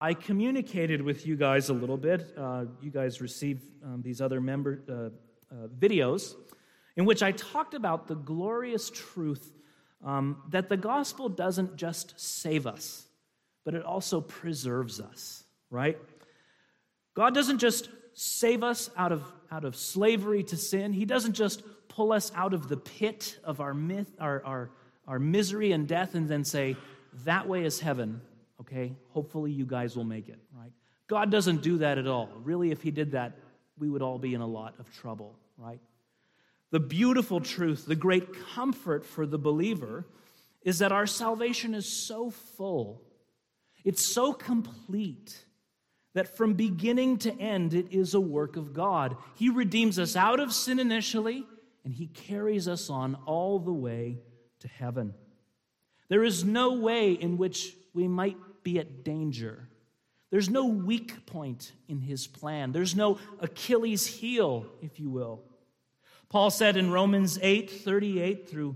I communicated with you guys a little bit. You guys received these other videos in which I talked about the glorious truth that the gospel doesn't just save us, but it also preserves us, right? God doesn't just save us out of slavery to sin. He doesn't just pull us out of the pit of our misery and death and then say, that way is heaven, okay? Hopefully you guys will make it, right? God doesn't do that at all. Really, if he did that, we would all be in a lot of trouble, right? The beautiful truth, the great comfort for the believer is that our salvation is so full, it's so complete, that from beginning to end, it is a work of God. He redeems us out of sin initially, and he carries us on all the way to heaven. There is no way in which we might be at danger. There's no weak point in his plan. There's no Achilles heel, if you will. Paul said in Romans 8:38 through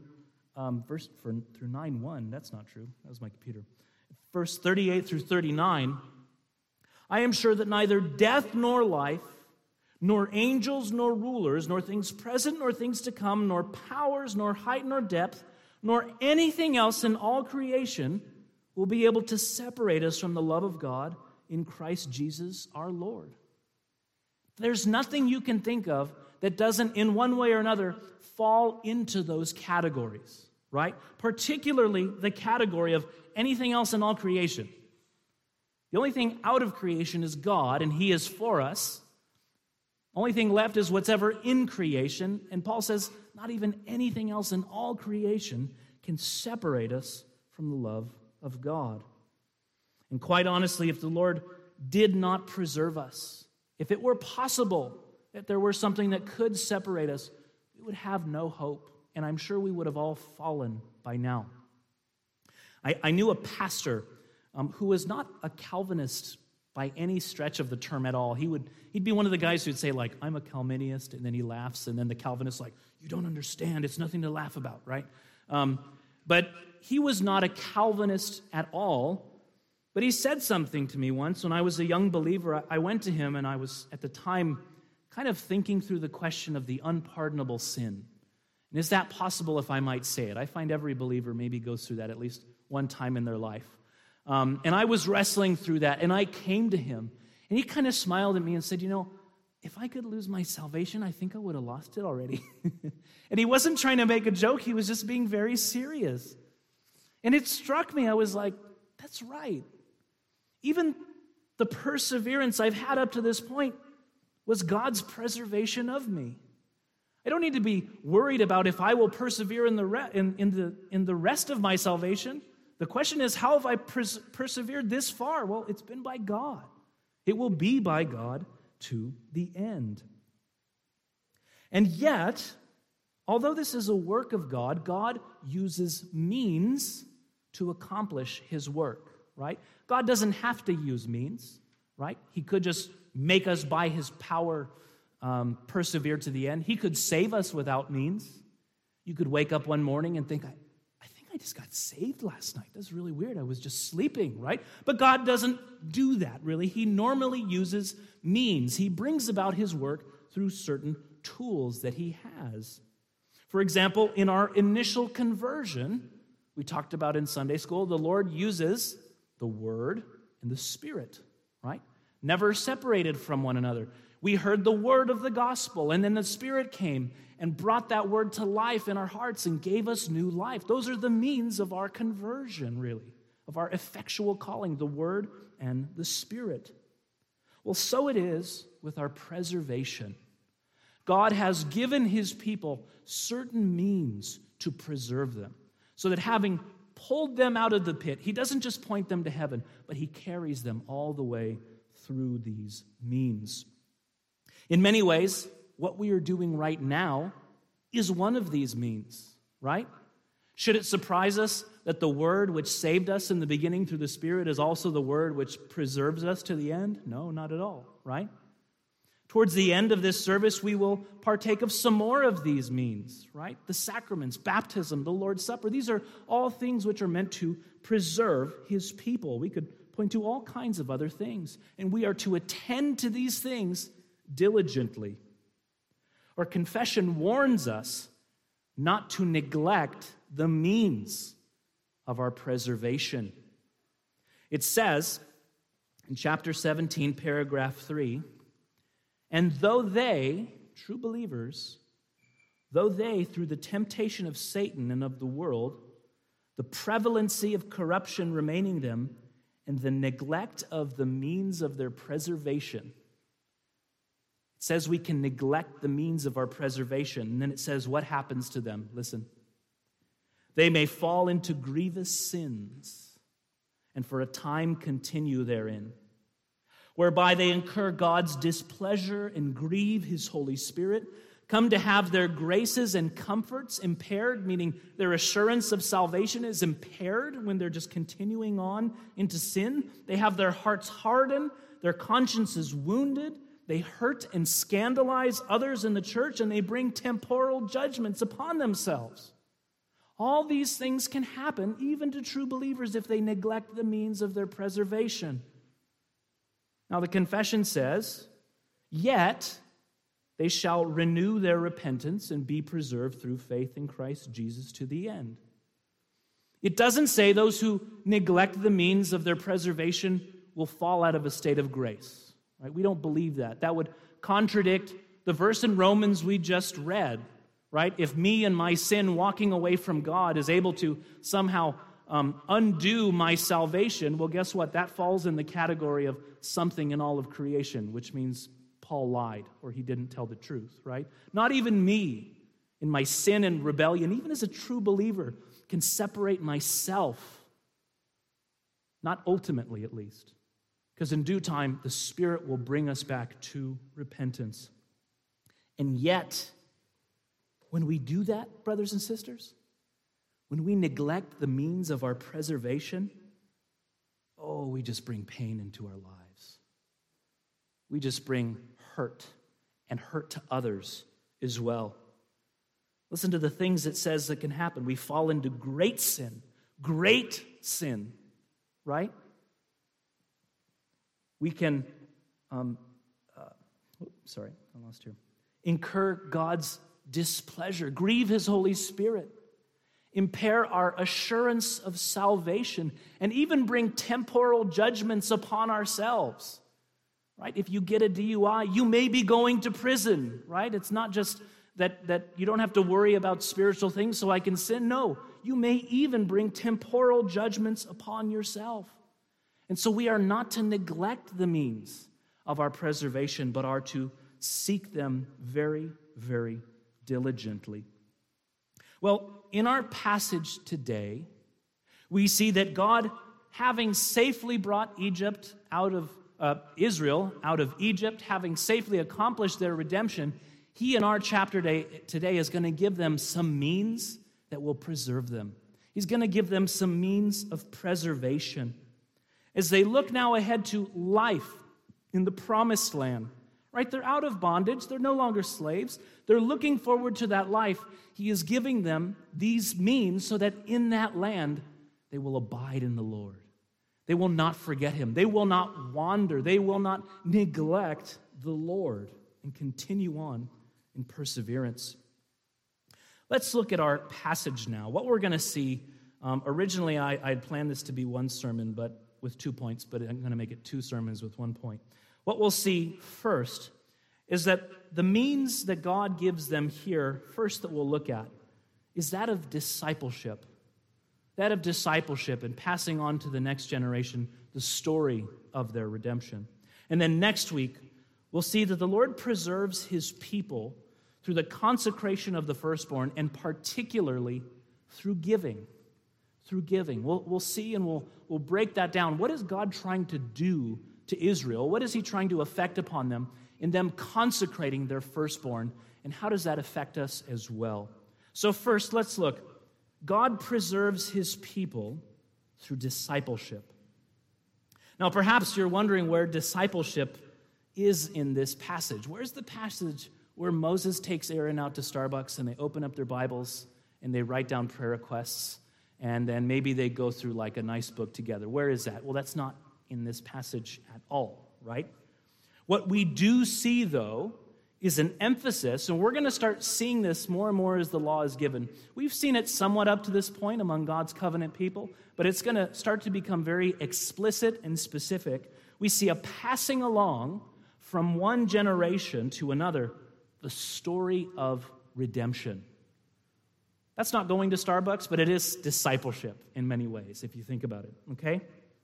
9:1. That's not true. That was my computer. Verse 38 through 39. I am sure that neither death nor life, nor angels nor rulers, nor things present nor things to come, nor powers, nor height nor depth, nor anything else in all creation will be able to separate us from the love of God in Christ Jesus our Lord. There's nothing you can think of that doesn't, in one way or another, fall into those categories, right? Particularly the category of anything else in all creation. The only thing out of creation is God, and he is for us. Only thing left is what's ever in creation. And Paul says, not even anything else in all creation can separate us from the love of God. And quite honestly, if the Lord did not preserve us, if it were possible that there were something that could separate us, we would have no hope. And I'm sure we would have all fallen by now. I knew a pastor who was not a Calvinist by any stretch of the term at all. He'd be one of the guys who'd say, like, I'm a Calvinist, and then he laughs, and then the Calvinist's like, you don't understand, it's nothing to laugh about, right? But he was not a Calvinist at all, but he said something to me once when I was a young believer. I went to him, and I was, at the time, kind of thinking through the question of the unpardonable sin. And is that possible, if I might say it? I find every believer maybe goes through that at least one time in their life. And I was wrestling through that, and I came to him, and he kind of smiled at me and said, you know, if I could lose my salvation, I think I would have lost it already. And he wasn't trying to make a joke. He was just being very serious. And it struck me. I was like, that's right. Even the perseverance I've had up to this point was God's preservation of me. I don't need to be worried about if I will persevere in the rest of my salvation. The question is, how have I persevered this far? Well, it's been by God. It will be by God to the end. And yet, although this is a work of God, God uses means to accomplish his work, right? God doesn't have to use means, right? He could just make us by his power persevere to the end. He could save us without means. You could wake up one morning and think, I just got saved last night. That's really weird. I was just sleeping, right? But God doesn't do that, really. He normally uses means. He brings about his work through certain tools that he has. For example, in our initial conversion, we talked about in Sunday school, the Lord uses the Word and the Spirit, right? Never separated from one another. We heard the word of the gospel, and then the Spirit came and brought that word to life in our hearts and gave us new life. Those are the means of our conversion, really, of our effectual calling, the Word and the Spirit. Well, so it is with our preservation. God has given his people certain means to preserve them, so that having pulled them out of the pit, he doesn't just point them to heaven, but he carries them all the way through these means. In many ways, what we are doing right now is one of these means, right? Should it surprise us that the Word which saved us in the beginning through the Spirit is also the Word which preserves us to the end? No, not at all, right? Towards the end of this service, we will partake of some more of these means, right? The sacraments, baptism, the Lord's Supper. These are all things which are meant to preserve his people. We could point to all kinds of other things. And we are to attend to these things diligently. Or confession warns us not to neglect the means of our preservation. It says in chapter 17, paragraph 3, and though they, true believers, though they, through the temptation of Satan and of the world, the prevalency of corruption remaining them, and the neglect of the means of their preservation. It says we can neglect the means of our preservation, and then it says what happens to them. Listen. They may fall into grievous sins, and for a time continue therein, whereby they incur God's displeasure and grieve his Holy Spirit, come to have their graces and comforts impaired, meaning their assurance of salvation is impaired when they're just continuing on into sin. They have their hearts hardened, their consciences wounded, they hurt and scandalize others in the church, and they bring temporal judgments upon themselves. All these things can happen even to true believers if they neglect the means of their preservation. Now the confession says, yet they shall renew their repentance and be preserved through faith in Christ Jesus to the end. It doesn't say those who neglect the means of their preservation will fall out of a state of grace. Right? We don't believe that. That would contradict the verse in Romans we just read. Right? If me and my sin walking away from God is able to somehow undo my salvation, well, guess what? That falls in the category of something in all of creation, which means Paul lied or he didn't tell the truth, right? Not even me in my sin and rebellion, even as a true believer, can separate myself. Not ultimately, at least. Because in due time, the Spirit will bring us back to repentance. And yet, when we do that, brothers and sisters, when we neglect the means of our preservation, we just bring pain into our lives. We just bring hurt and hurt to others as well. Listen to the things it says that can happen. We fall into great sin, right? We can, incur God's displeasure, grieve his Holy Spirit, impair our assurance of salvation, and even bring temporal judgments upon ourselves. Right? If you get a DUI, you may be going to prison, right? It's not just that you don't have to worry about spiritual things so I can sin. No, you may even bring temporal judgments upon yourself. And so we are not to neglect the means of our preservation, but are to seek them very, very diligently. Well, in our passage today, we see that God, having safely brought Israel out of Egypt, having safely accomplished their redemption, he in our chapter today is going to give them some means that will preserve them. He's going to give them some means of preservation. As they look now ahead to life in the promised land, right? They're out of bondage. They're no longer slaves. They're looking forward to that life. He is giving them these means so that in that land they will abide in the Lord. They will not forget him. They will not wander. They will not neglect the Lord and continue on in perseverance. Let's look at our passage now. What we're going to see, originally I had planned this to be one sermon but with 2 points, but I'm going to make it 2 sermons with 1 point. What we'll see first is that the means that God gives them here, first that we'll look at, is that of discipleship. That of discipleship and passing on to the next generation the story of their redemption. And then next week, we'll see that the Lord preserves his people through the consecration of the firstborn, and particularly through giving. Through giving. We'll see and we'll break that down. What is God trying to do to Israel? What is he trying to affect upon them in them consecrating their firstborn? And how does that affect us as well? So first, let's look. God preserves his people through discipleship. Now, perhaps you're wondering where discipleship is in this passage. Where's the passage where Moses takes Aaron out to Starbucks and they open up their Bibles and they write down prayer requests and then maybe they go through like a nice book together? Where is that? Well, that's not in this passage at all, right? What we do see, though, is an emphasis, and we're going to start seeing this more and more as the law is given. We've seen it somewhat up to this point among God's covenant people, but it's going to start to become very explicit and specific. We see a passing along from one generation to another, the story of redemption. That's not going to Starbucks, but it is discipleship in many ways, if you think about it, okay?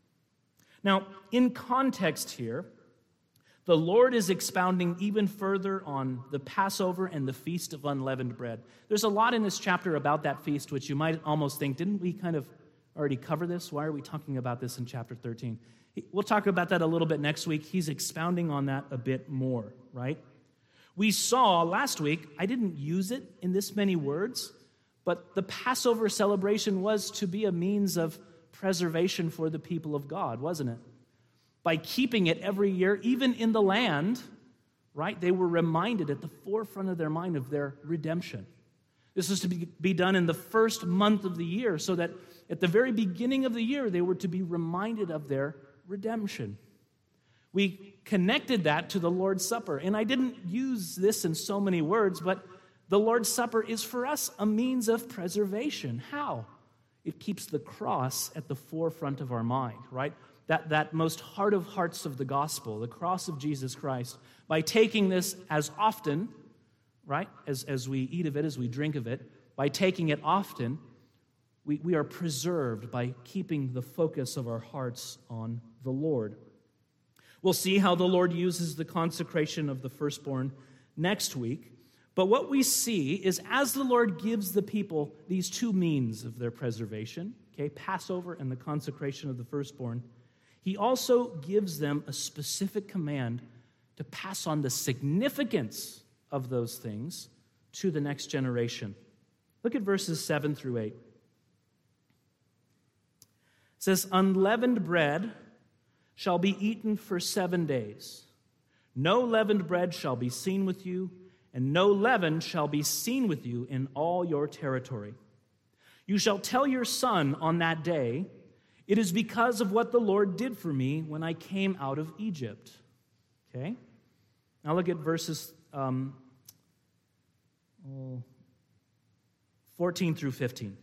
Now, in context here, the Lord is expounding even further on the Passover and the Feast of Unleavened Bread. There's a lot in this chapter about that feast, which you might almost think, didn't we kind of already cover this? Why are we talking about this in chapter 13? We'll talk about that a little bit next week. He's expounding on that a bit more, right? We saw last week, I didn't use it in this many words, but the Passover celebration was to be a means of preservation for the people of God, wasn't it? By keeping it every year, even in the land, right, they were reminded at the forefront of their mind of their redemption. This was to be done in the first month of the year, so that at the very beginning of the year, they were to be reminded of their redemption. We connected that to the Lord's Supper, and I didn't use this in so many words, but the Lord's Supper is for us a means of preservation. How? It keeps the cross at the forefront of our mind, right? That most heart of hearts of the gospel, the cross of Jesus Christ. By taking this as often, right, as we eat of it, as we drink of it, by taking it often, we are preserved by keeping the focus of our hearts on the Lord. We'll see how the Lord uses the consecration of the firstborn next week. But what we see is as the Lord gives the people these two means of their preservation, okay, Passover and the consecration of the firstborn, He also gives them a specific command to pass on the significance of those things to the next generation. Look at verses 7 through 8. It says, "Unleavened bread shall be eaten for 7 days. No leavened bread shall be seen with you, and no leaven shall be seen with you in all your territory. You shall tell your son on that day, 'It is because of what the Lord did for me when I came out of Egypt.'" Okay? Now look at verses 14 through 15.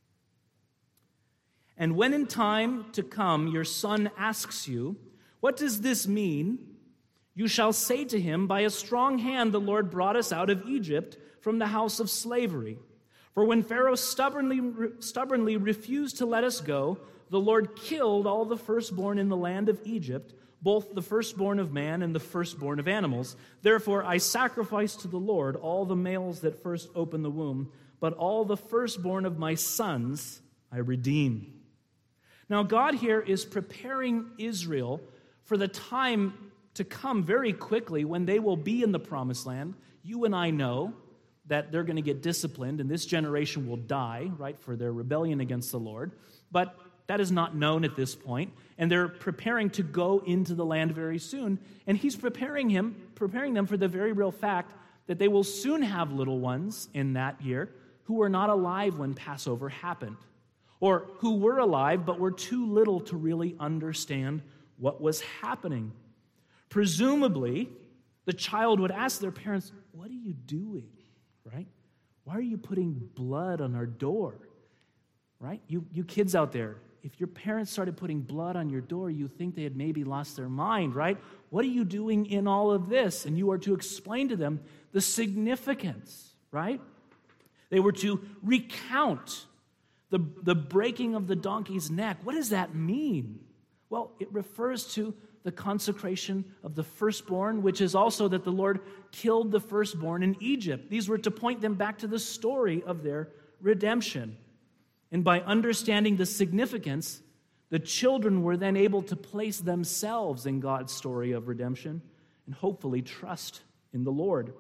"And when in time to come your son asks you, 'What does this mean?' you shall say to him, 'By a strong hand the Lord brought us out of Egypt from the house of slavery. For when Pharaoh stubbornly refused to let us go, the Lord killed all the firstborn in the land of Egypt, both the firstborn of man and the firstborn of animals. Therefore I sacrifice to the Lord all the males that first open the womb, but all the firstborn of my sons I redeem." Now God here is preparing Israel for the time to come very quickly when they will be in the promised land. You and I know that they're going to get disciplined and this generation will die, right, for their rebellion against the Lord. But that is not known at this point, and they're preparing to go into the land very soon. And he's preparing them for the very real fact that they will soon have little ones in that year who were not alive when Passover happened, or who were alive but were too little to really understand what was happening. Presumably, the child would ask their parents, "What are you doing?" Right? "Why are you putting blood on our door?" Right? You kids out there, if your parents started putting blood on your door, you think they had maybe lost their mind, right? What are you doing in all of this? And you are to explain to them the significance, right? They were to recount the breaking of the donkey's neck. What does that mean? Well, it refers to the consecration of the firstborn, which is also that the Lord killed the firstborn in Egypt. These were to point them back to the story of their redemption. And by understanding the significance, the children were then able to place themselves in God's story of redemption and hopefully trust in the Lord.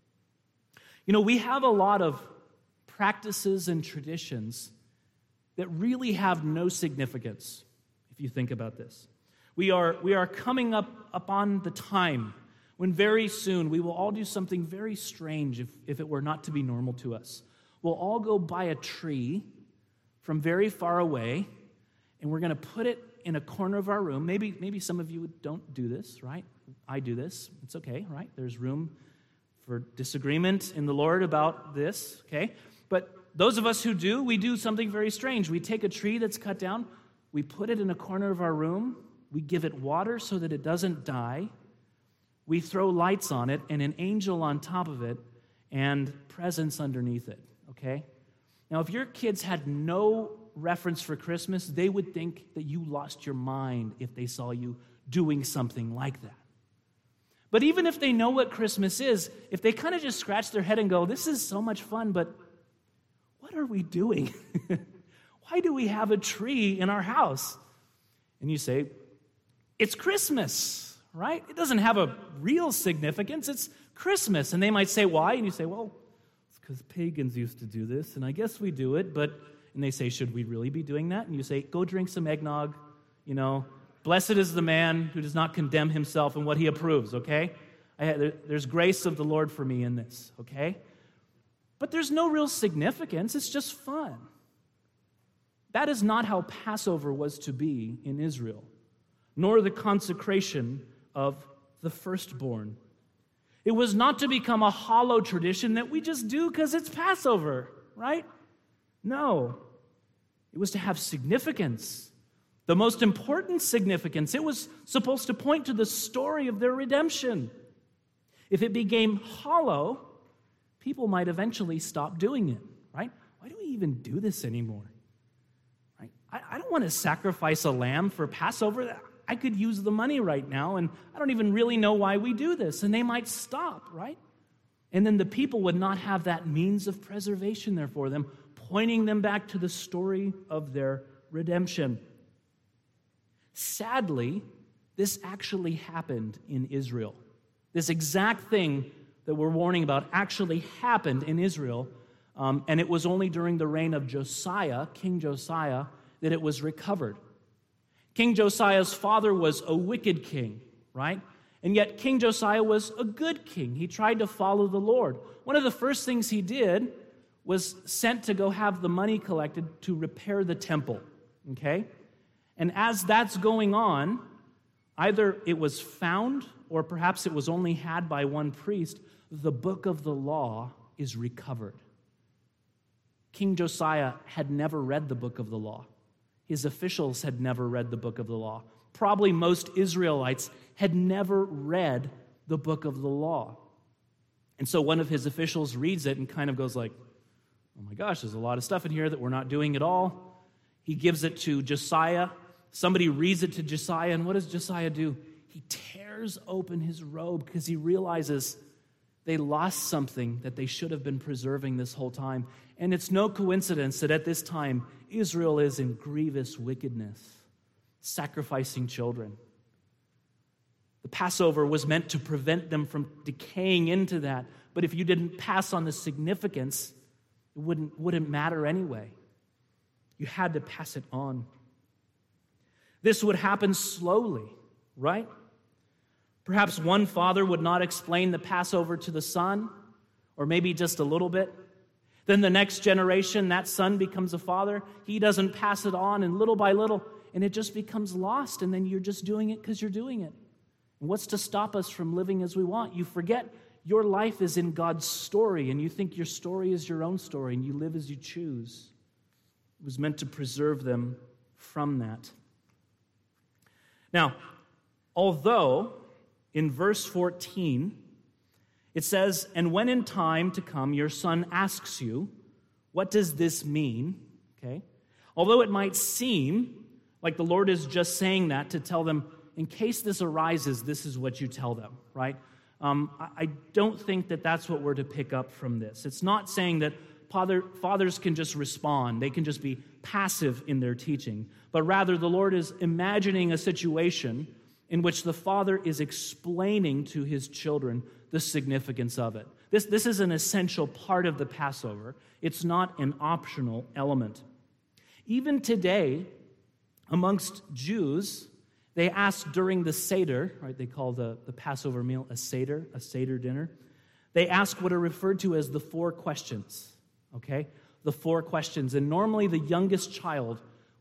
You know, we have a lot of practices and traditions that really have no significance, if you think about this. We are coming up on the time when very soon we will all do something very strange if it were not to be normal to us. We'll all go buy a tree from very far away, and we're going to put it in a corner of our room. Maybe some of you don't do this, right? I do this. It's okay, right? There's room for disagreement in the Lord about this, okay? But those of us who do, we do something very strange. We take a tree that's cut down, we put it in a corner of our room, we give it water so that it doesn't die, we throw lights on it and an angel on top of it and presents underneath it, okay? Now, if your kids had no reference for Christmas, they would think that you lost your mind if they saw you doing something like that. But even if they know what Christmas is, if they kind of just scratch their head and go, this is so much fun, but what are we doing? Why do we have a tree in our house? And you say, it's Christmas, right? It doesn't have a real significance. It's Christmas. And they might say, why? And you say, well, it's because pagans used to do this, and I guess we do it, but... And they say, should we really be doing that? And you say, go drink some eggnog, Blessed is the man who does not condemn himself in what he approves, okay? There's grace of the Lord for me in this, okay? But there's no real significance. It's just fun. That is not how Passover was to be in Israel, nor the consecration of the firstborn. It was not to become a hollow tradition that we just do because it's Passover, right? No. It was to have significance. The most important significance. It was supposed to point to the story of their redemption. If it became hollow, people might eventually stop doing it, right? Why do we even do this anymore? Right? I don't want to sacrifice a lamb for Passover. I could use the money right now, and I don't even really know why we do this. And they might stop, right? And then the people would not have that means of preservation there for them, pointing them back to the story of their redemption. Sadly, this actually happened in Israel. This exact thing that we're warning about actually happened in Israel, and it was only during the reign of Josiah, King Josiah, that it was recovered. King Josiah's father was a wicked king, right? And yet King Josiah was a good king. He tried to follow the Lord. One of the first things he did was sent to go have the money collected to repair the temple, okay? And as that's going on, either it was found or perhaps it was only had by one priest, the book of the law is recovered. King Josiah had never read the book of the law. His officials had never read the book of the law. Probably most Israelites had never read the book of the law. And so one of his officials reads it and kind of goes like, oh my gosh, there's a lot of stuff in here that we're not doing at all. He gives it to Josiah. Somebody reads it to Josiah, and what does Josiah do? He tears open his robe because he realizes they lost something that they should have been preserving this whole time. And it's no coincidence that at this time, Israel is in grievous wickedness, sacrificing children. The Passover was meant to prevent them from decaying into that. But if you didn't pass on the significance, it wouldn't matter anyway. You had to pass it on. This would happen slowly, right? Perhaps one father would not explain the Passover to the son, or maybe just a little bit. Then the next generation, that son becomes a father. He doesn't pass it on, and little by little, and it just becomes lost, and then you're just doing it because you're doing it. And what's to stop us from living as we want? You forget your life is in God's story, and you think your story is your own story, and you live as you choose. It was meant to preserve them from that. Now, although in verse 14, it says, and when in time to come your son asks you, what does this mean? Okay. Although it might seem like the Lord is just saying that to tell them, in case this arises, this is what you tell them, right? I don't think that that's what we're to pick up from this. It's not saying that fathers can just respond. They can just be passive in their teaching. But rather, the Lord is imagining a situation in which the father is explaining to his children the significance of it. This is an essential part of the Passover. It's not an optional element. Even today, amongst Jews, they ask during the Seder, right? They call the Passover meal a Seder dinner. They ask what are referred to as the 4 questions, okay? The 4 questions. And normally the youngest child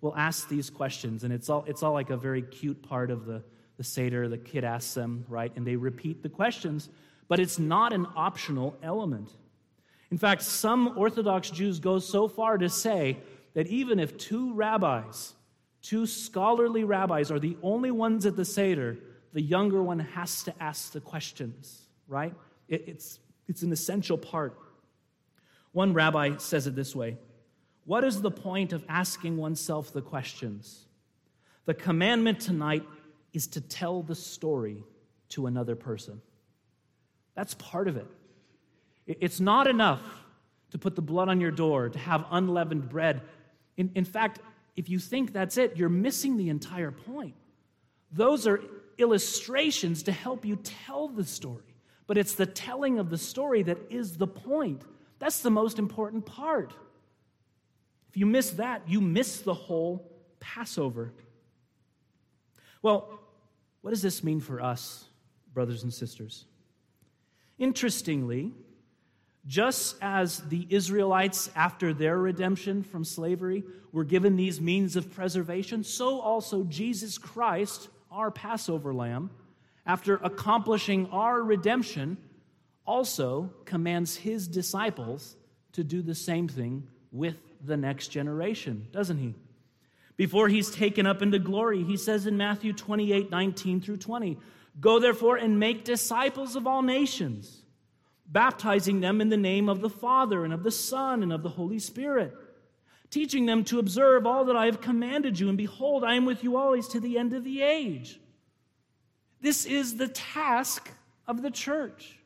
will ask these questions, and it's all like a very cute part of the Seder. The kid asks them, right, and they repeat the questions, but it's not an optional element. In fact, some Orthodox Jews go so far to say that even if two scholarly rabbis are the only ones at the Seder, the younger one has to ask the questions, right? It's an essential part. One rabbi says it this way: what is the point of asking oneself the questions? The commandment tonight is to tell the story to another person. That's part of it. It's not enough to put the blood on your door, to have unleavened bread. In fact, if you think that's it, you're missing the entire point. Those are illustrations to help you tell the story. But it's the telling of the story that is the point. That's the most important part. If you miss that, you miss the whole Passover. Well, what does this mean for us, brothers and sisters? Interestingly, just as the Israelites, after their redemption from slavery, were given these means of preservation, so also Jesus Christ, our Passover lamb, after accomplishing our redemption, also commands his disciples to do the same thing with the next generation, doesn't he? Before he's taken up into glory, he says in Matthew 28:19-20, "Go therefore and make disciples of all nations, baptizing them in the name of the Father and of the Son and of the Holy Spirit, teaching them to observe all that I have commanded you, and behold, I am with you always to the end of the age." This is the task of the church.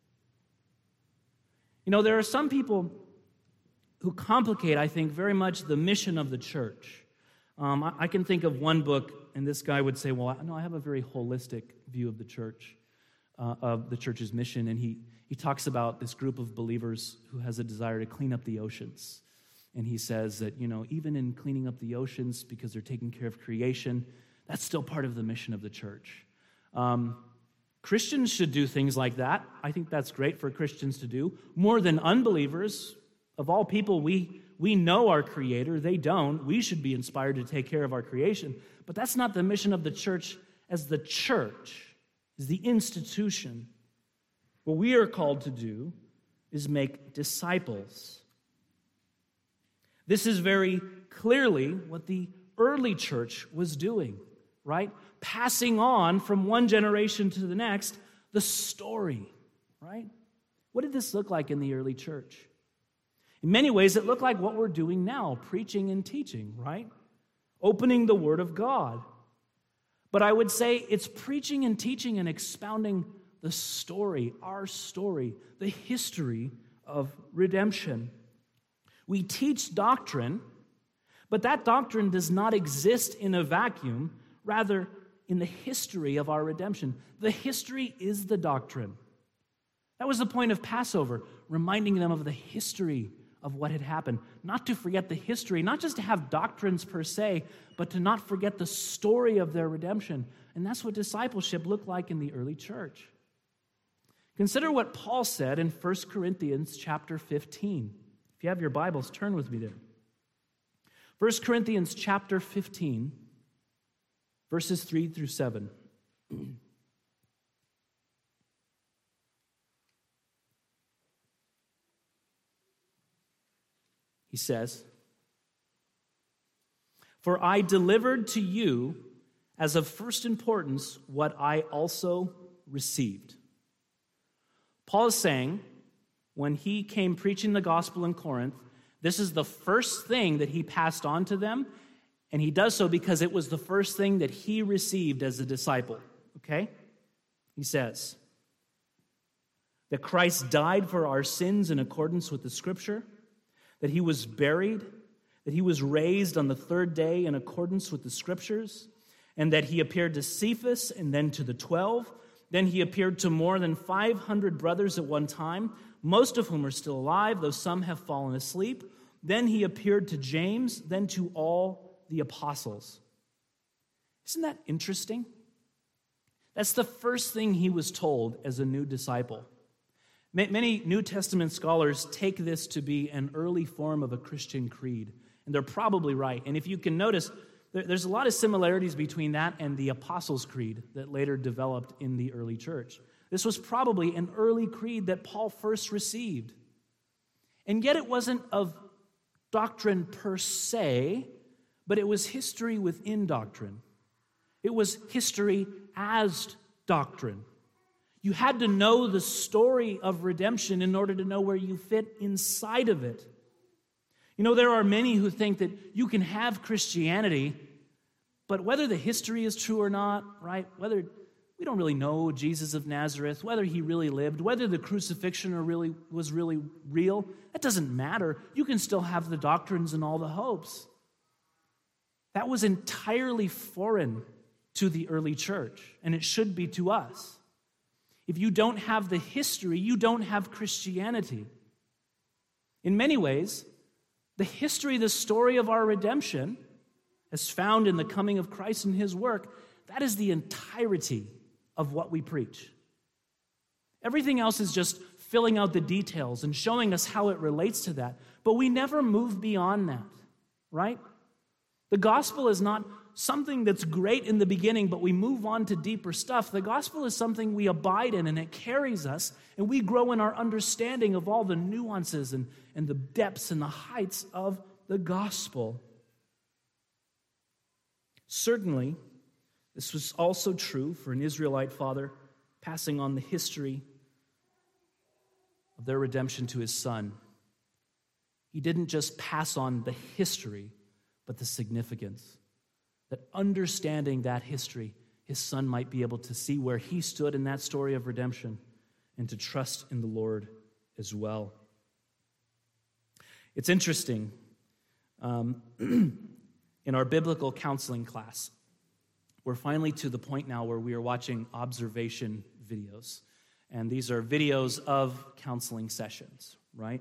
You know, there are some people who complicate, I think, very much the mission of the church. I can think of one book, and this guy would say, well, no, I have a very holistic view of the church, of the church's mission, and he talks about this group of believers who has a desire to clean up the oceans. And he says that, you know, even in cleaning up the oceans, because they're taking care of creation, that's still part of the mission of the church. Christians should do things like that. I think that's great for Christians to do, more than unbelievers. Of all people, we know our Creator. They don't. We should be inspired to take care of our creation. But that's not the mission of the church as the church, as the institution. What we are called to do is make disciples. This is very clearly what the early church was doing, right? Passing on from one generation to the next the story, right? What did this look like in the early church? In many ways, it looked like what we're doing now, preaching and teaching, right? Opening the Word of God. But I would say it's preaching and teaching and expounding the story, our story, the history of redemption. We teach doctrine, but that doctrine does not exist in a vacuum, rather in the history of our redemption. The history is the doctrine. That was the point of Passover, reminding them of the history of what had happened. Not to forget the history, not just to have doctrines per se, but to not forget the story of their redemption. And that's what discipleship looked like in the early church. Consider what Paul said in 1 Corinthians chapter 15. If you have your Bibles, turn with me there. 1 Corinthians chapter 15, verses 3-7. He says, "For I delivered to you as of first importance what I also received." Paul is saying, when he came preaching the gospel in Corinth, this is the first thing that he passed on to them, and he does so because it was the first thing that he received as a disciple. Okay? He says that Christ died for our sins in accordance with the Scripture, that he was buried, that he was raised on the third day in accordance with the Scriptures, and that he appeared to Cephas and then to the 12. Then he appeared to more than 500 brothers at one time, most of whom are still alive, though some have fallen asleep. Then he appeared to James, then to all the apostles. Isn't that interesting? That's the first thing he was told as a new disciple. Many New Testament scholars take this to be an early form of a Christian creed. And they're probably right. And if you can notice, there's a lot of similarities between that and the Apostles' Creed that later developed in the early church. This was probably an early creed that Paul first received. And yet it wasn't of doctrine per se, but it was history within doctrine. It was history as doctrine. You had to know the story of redemption in order to know where you fit inside of it. You know, there are many who think that you can have Christianity, but whether the history is true or not, right? Whether we don't really know Jesus of Nazareth, whether he really lived, whether the crucifixion was really real, that doesn't matter. You can still have the doctrines and all the hopes. That was entirely foreign to the early church, and it should be to us. If you don't have the history, you don't have Christianity. In many ways, the history, the story of our redemption, as found in the coming of Christ and his work, that is the entirety of what we preach. Everything else is just filling out the details and showing us how it relates to that. But we never move beyond that, right? The gospel is not something that's great in the beginning, but we move on to deeper stuff. The gospel is something we abide in, and it carries us, and we grow in our understanding of all the nuances and the depths and the heights of the gospel. Certainly, this was also true for an Israelite father passing on the history of their redemption to his son. He didn't just pass on the history, but the significance. That understanding that history, his son might be able to see where he stood in that story of redemption and to trust in the Lord as well. It's interesting. In our biblical counseling class, we're finally to the point now where we are watching observation videos. And these are videos of counseling sessions, right?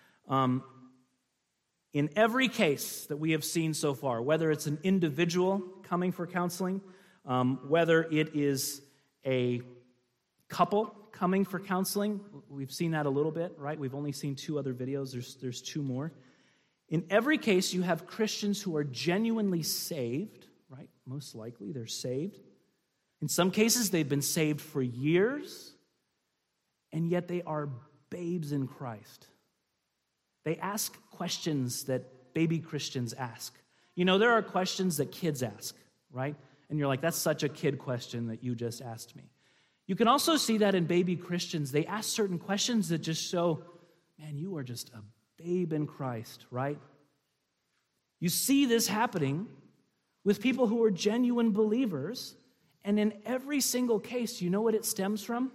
In every case that we have seen so far, whether it's an individual coming for counseling, whether it is a couple coming for counseling, we've seen that a little bit, right? We've only seen 2 other videos. There's 2 more. In every case, you have Christians who are genuinely saved, right? Most likely they're saved. In some cases, they've been saved for years, and yet they are babes in Christ. They ask questions that baby Christians ask. You know, there are questions that kids ask, right? And you're like, that's such a kid question that you just asked me. You can also see that in baby Christians. They ask certain questions that just show, man, you are just a babe in Christ, right? You see this happening with people who are genuine believers, and in every single case, you know what it stems from?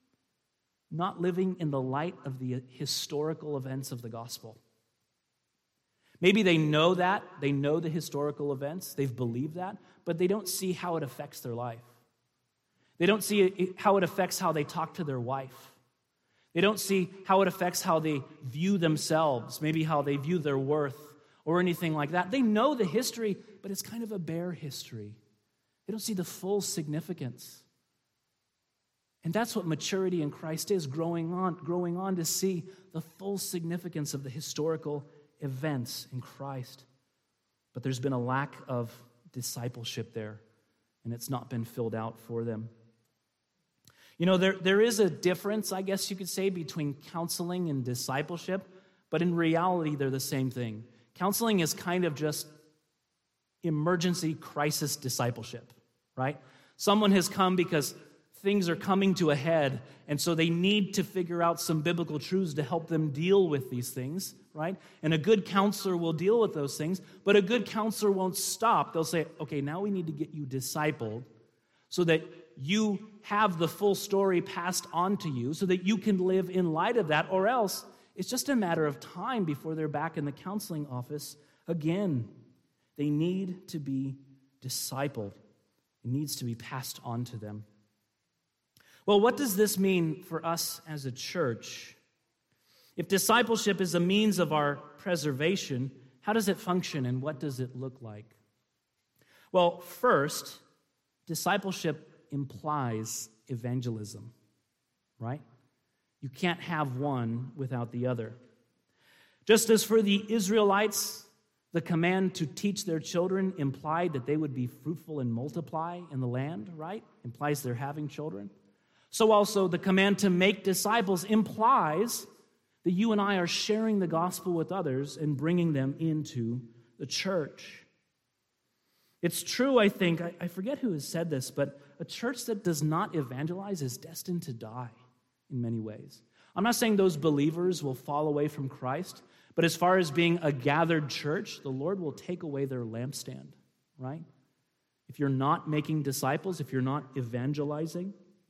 Not living in the light of the historical events of the gospel. Maybe they know that, they know the historical events, they've believed that, but they don't see how it affects their life. They don't see how it affects how they talk to their wife. They don't see how it affects how they view themselves, maybe how they view their worth or anything like that. They know the history, but it's kind of a bare history. They don't see the full significance. And that's what maturity in Christ is, growing on to see the full significance of the historical events in Christ. But there's been a lack of discipleship there, and it's not been filled out for them. You know, there is a difference, I guess you could say, between counseling and discipleship, but in reality, they're the same thing. Counseling is kind of just emergency crisis discipleship, right? Someone has come because things are coming to a head, and so they need to figure out some biblical truths to help them deal with these things, right? And a good counselor will deal with those things, but a good counselor won't stop. They'll say, okay, now we need to get you discipled so that you have the full story passed on to you so that you can live in light of that, or else it's just a matter of time before they're back in the counseling office again. They need to be discipled. It needs to be passed on to them. Well, what does this mean for us as a church? If discipleship is a means of our preservation, how does it function and what does it look like? Well, first, discipleship implies evangelism, right? You can't have one without the other. Just as for the Israelites, The command to teach their children implied that they would be fruitful and multiply in the land, right? Implies they're having children. So also the command to make disciples implies that you and I are sharing the gospel with others and bringing them into the church. It's true, I think, I forget who has said this, but a church that does not evangelize is destined to die in many ways. I'm not saying those believers will fall away from Christ, but as far as being a gathered church, the Lord will take away their lampstand, right? If you're not making disciples, if you're not evangelizing.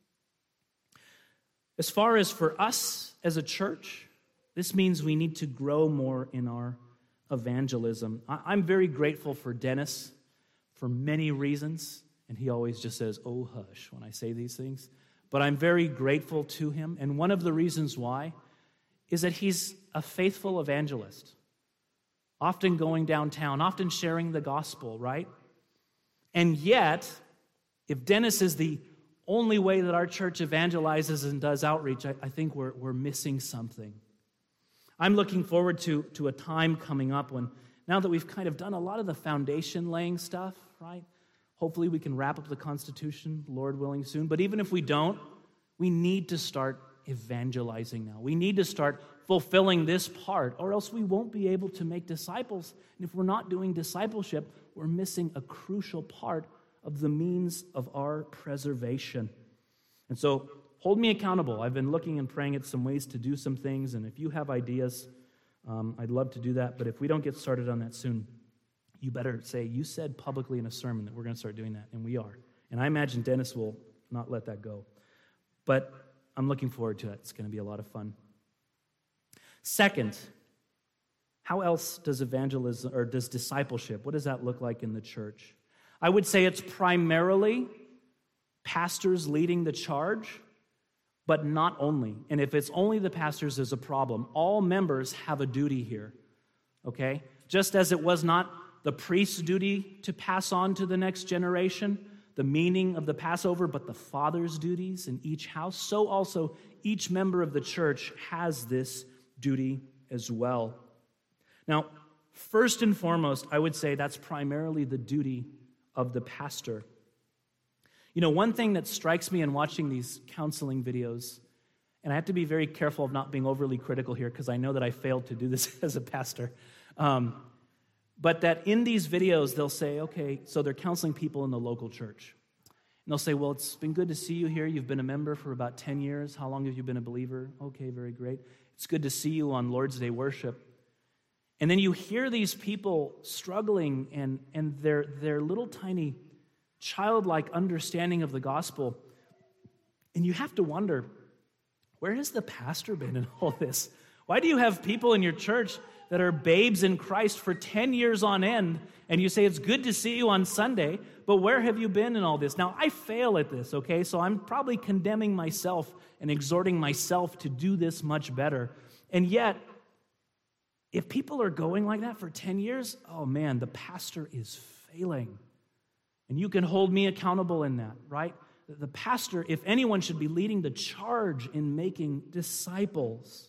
As far as for us as a church, this means we need to grow more in our evangelism. I'm very grateful for Dennis for many reasons, and he always just says, "Oh, hush," when I say these things. But I'm very grateful to him, and one of the reasons why is that he's a faithful evangelist, often going downtown, often sharing the gospel, right? And yet, if Dennis is the only way that our church evangelizes and does outreach, I think we're missing something. I'm looking forward to a time coming up when, now that we've kind of done a lot of the foundation laying stuff, right? Hopefully we can wrap up the Constitution, Lord willing, soon. But even if we don't, we need to start evangelizing now. We need to start fulfilling this part, or else we won't be able to make disciples. And if we're not doing discipleship, we're missing a crucial part of the means of our preservation. And so, hold me accountable. I've been looking and praying at some ways to do some things, and if you have ideas, I'd love to do that. But if we don't get started on that soon, you better say, "You said publicly in a sermon that we're going to start doing that," and we are. And I imagine Dennis will not let that go. But I'm looking forward to it. It's going to be a lot of fun. Second, how else does evangelism, or does discipleship, what does that look like in the church? I would say it's primarily pastors leading the charge, but not only. And if it's only the pastors, there's a problem. All members have a duty here, okay? Just as it was not the priest's duty to pass on to the next generation the meaning of the Passover, but the father's duties in each house, so also each member of the church has this duty as well. Now, first and foremost, I would say that's primarily the duty of the pastor. You know, one thing that strikes me in watching these counseling videos, and I have to be very careful of not being overly critical here because I know that I failed to do this as a pastor, but that in these videos they'll say, okay, so they're counseling people in the local church. And they'll say, well, it's been good to see you here. You've been a member for about 10 years. How long have you been a believer? Okay, very great. It's good to see you on Lord's Day worship. And then you hear these people struggling and their little tiny childlike understanding of the gospel. And you have to wonder, where has the pastor been in all this? Why do you have people in your church that are babes in Christ for 10 years on end, and you say it's good to see you on Sunday, but where have you been in all this? Now, I fail at this, okay? So I'm probably condemning myself and exhorting myself to do this much better. And yet, if people are going like that for 10 years, oh man, the pastor is failing. And you can hold me accountable in that, right? The pastor, if anyone, should be leading the charge in making disciples.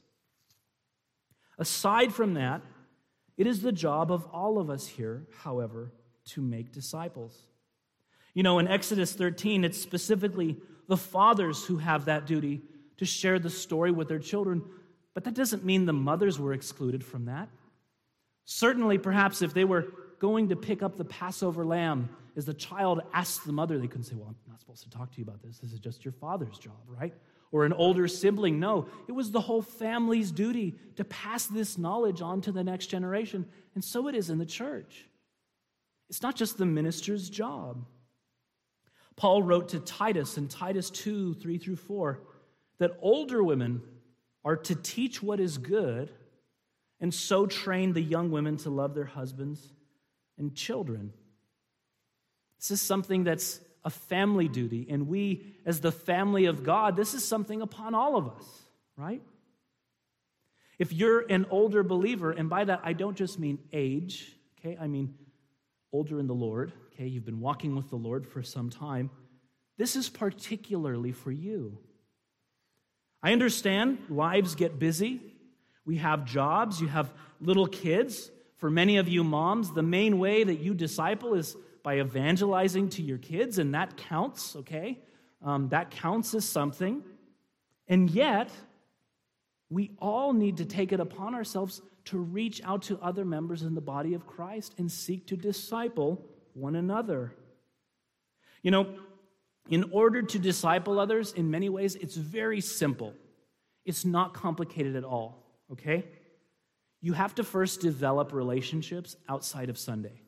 Aside from that, it is the job of all of us here, however, to make disciples. You know, in Exodus 13, it's specifically the fathers who have that duty to share the story with their children, but that doesn't mean the mothers were excluded from that. Certainly, perhaps if they were going to pick up the Passover lamb, as the child asked the mother, they couldn't say, well, I'm not supposed to talk to you about this. This is just your father's job, right? Or an older sibling. No, it was the whole family's duty to pass this knowledge on to the next generation. And so it is in the church. It's not just the minister's job. Paul wrote to Titus in Titus 2, 3 through 4, that older women are to teach what is good and so train the young women to love their husbands and children. This is something that's a family duty, and we, as the family of God, this is something upon all of us, right? If you're an older believer, and by that I don't just mean age, okay? I mean older in the Lord, okay? You've been walking with the Lord for some time. This is particularly for you. I understand lives get busy. We have jobs, you have little kids, For many of you moms, the main way that you disciple is by evangelizing to your kids, and that counts, okay? That counts as something. And yet, we all need to take it upon ourselves to reach out to other members in the body of Christ and seek to disciple one another. You know, in order to disciple others, in many ways, it's very simple. It's not complicated at all, okay? You have to first develop relationships outside of Sunday,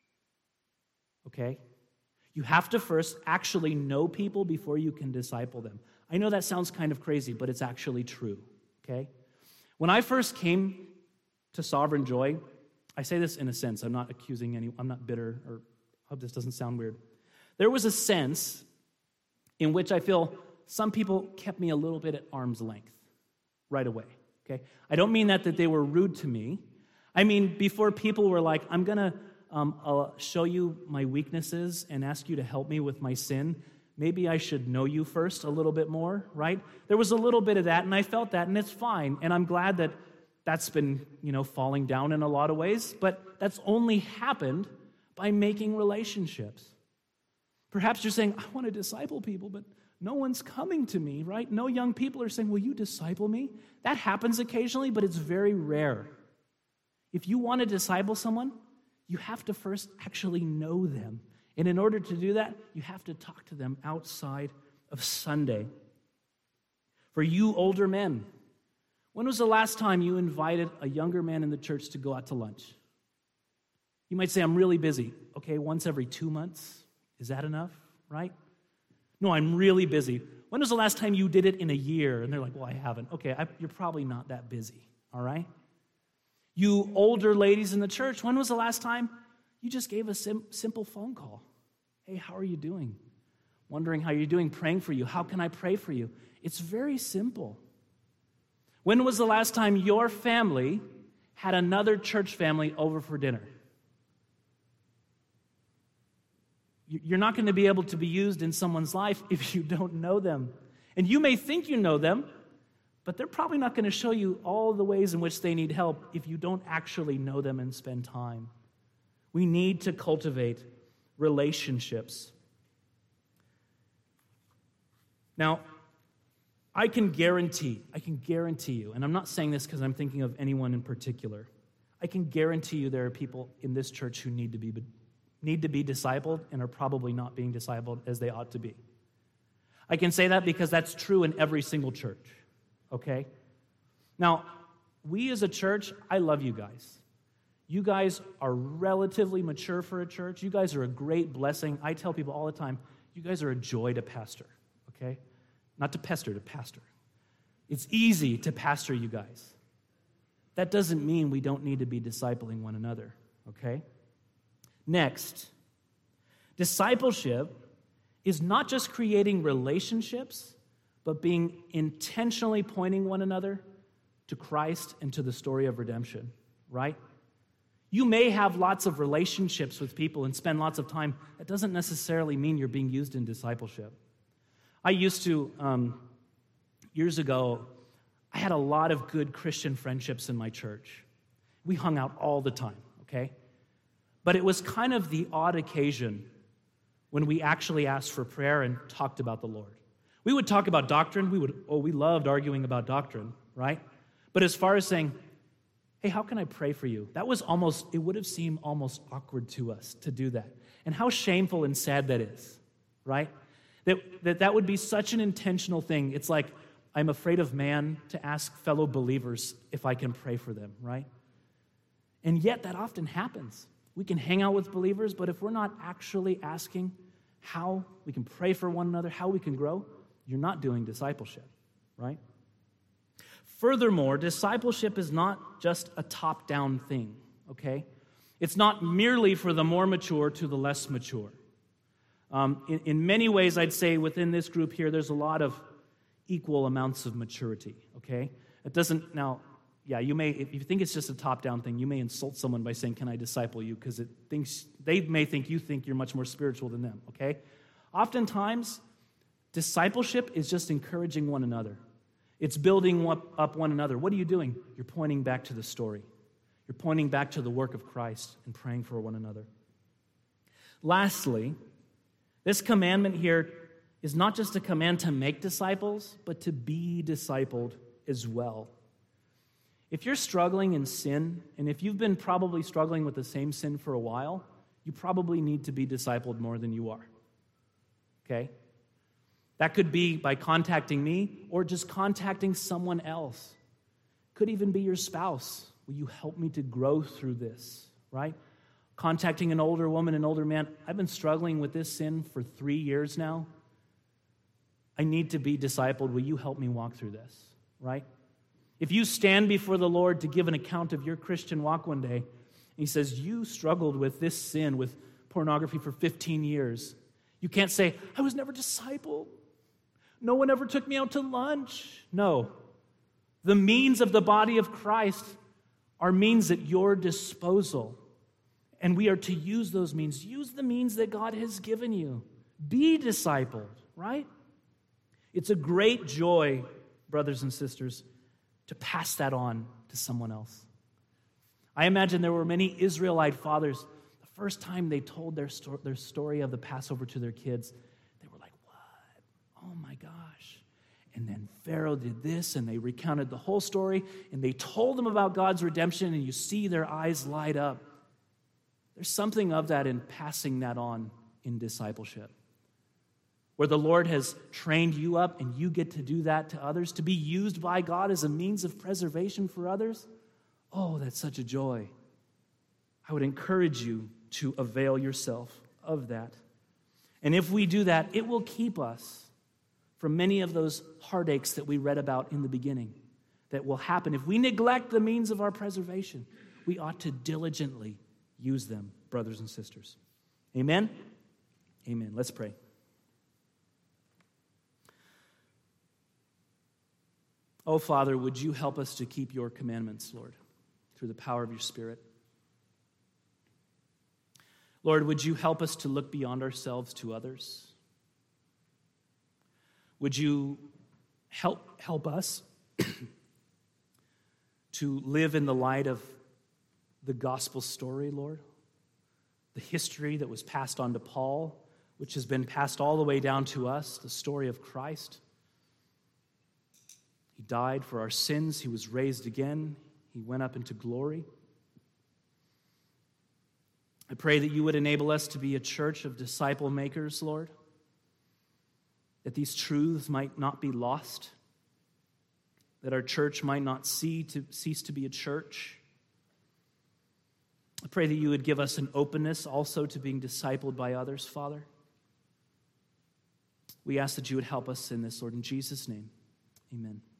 okay? You have to first actually know people before you can disciple them. I know that sounds kind of crazy, but it's actually true, okay? When I first came to Sovereign Joy, I say this in a sense, I'm not accusing anyone, I'm not bitter, or I hope this doesn't sound weird. There was a sense in which I feel some people kept me a little bit at arm's length right away, okay? I don't mean that they were rude to me. I mean, before people were like, I'm going to show you my weaknesses and ask you to help me with my sin, maybe I should know you first a little bit more, right? There was a little bit of that, and I felt that, and it's fine. And I'm glad that that's been, falling down in a lot of ways, but that's only happened by making relationships. Perhaps you're saying, I want to disciple people, but no one's coming to me, right? No young people are saying, will you disciple me? That happens occasionally, but it's very rare. If you want to disciple someone, you have to first actually know them. And in order to do that, you have to talk to them outside of Sunday. For you older men, when was the last time you invited a younger man in the church to go out to lunch? You might say, I'm really busy. Okay, once every 2 months. Is that enough, right? No, I'm really busy. When was the last time you did it in a year? And they're like, well, I haven't. Okay, you're probably not that busy, all right? You older ladies in the church, when was the last time you just gave a simple phone call? Hey, how are you doing? Wondering how you're doing, praying for you. How can I pray for you? It's very simple. When was the last time your family had another church family over for dinner? You're not going to be able to be used in someone's life if you don't know them. And you may think you know them, but they're probably not going to show you all the ways in which they need help if you don't actually know them and spend time. We need to cultivate relationships. Now, I can guarantee you, and I'm not saying this because I'm thinking of anyone in particular, I can guarantee you there are people in this church who need to be discipled and are probably not being discipled as they ought to be. I can say that because that's true in every single church, okay? Now, we as a church, I love you guys. You guys are relatively mature for a church. You guys are a great blessing. I tell people all the time, you guys are a joy to pastor, okay? Not to pester, to pastor. It's easy to pastor you guys. That doesn't mean we don't need to be discipling one another, okay? Next, discipleship is not just creating relationships, but being intentionally pointing one another to Christ and to the story of redemption, right? You may have lots of relationships with people and spend lots of time. That doesn't necessarily mean you're being used in discipleship. I used to, years ago, I had a lot of good Christian friendships in my church. We hung out all the time, okay? But it was kind of the odd occasion when we actually asked for prayer and talked about the Lord. We would talk about doctrine. We loved arguing about doctrine, right? But as far as saying, hey, how can I pray for you? It would have seemed almost awkward to us to do that. And how shameful and sad that is, right? That would be such an intentional thing. It's like, I'm afraid of man to ask fellow believers if I can pray for them, right? And yet that often happens. We can hang out with believers, but if we're not actually asking how we can pray for one another, how we can grow, you're not doing discipleship, right? Furthermore, discipleship is not just a top-down thing, okay? It's not merely for the more mature to the less mature. In many ways, I'd say within this group here, there's a lot of equal amounts of maturity, okay? It doesn't, now, yeah, you may, if you think it's just a top-down thing, you may insult someone by saying, can I disciple you? Because they may think you think you're much more spiritual than them, okay? Oftentimes, discipleship is just encouraging one another. It's building up one another. What are you doing? You're pointing back to the story. You're pointing back to the work of Christ and praying for one another. Lastly, this commandment here is not just a command to make disciples, but to be discipled as well. If you're struggling in sin, and if you've been probably struggling with the same sin for a while, you probably need to be discipled more than you are. Okay? That could be by contacting me or just contacting someone else. Could even be your spouse. Will you help me to grow through this, right? Contacting an older woman, an older man. I've been struggling with this sin for 3 years now. I need to be discipled. Will you help me walk through this, right? If you stand before the Lord to give an account of your Christian walk one day, and he says, you struggled with this sin, with pornography for 15 years, you can't say, I was never discipled. No one ever took me out to lunch. No. The means of the body of Christ are means at your disposal. And we are to use those means. Use the means that God has given you. Be discipled, right? It's a great joy, brothers and sisters, to pass that on to someone else. I imagine there were many Israelite fathers, the first time they told their story of the Passover to their kids, they were like, what? Oh my gosh. And then Pharaoh did this, and they recounted the whole story, and they told them about God's redemption, and you see their eyes light up. There's something of that in passing that on in discipleship, where the Lord has trained you up and you get to do that to others, to be used by God as a means of preservation for others. Oh, that's such a joy. I would encourage you to avail yourself of that. And if we do that, it will keep us from many of those heartaches that we read about in the beginning that will happen. If we neglect the means of our preservation, we ought to diligently use them, brothers and sisters. Amen? Amen. Let's pray. Oh, Father, would you help us to keep your commandments, Lord, through the power of your Spirit? Lord, would you help us to look beyond ourselves to others? Would you help us to live in the light of the gospel story, Lord? The history that was passed on to Paul, which has been passed all the way down to us, the story of Christ. He died for our sins. He was raised again. He went up into glory. I pray that you would enable us to be a church of disciple makers, Lord, that these truths might not be lost, that our church might not cease to be a church. I pray that you would give us an openness also to being discipled by others, Father. We ask that you would help us in this, Lord, in Jesus' name. Amen.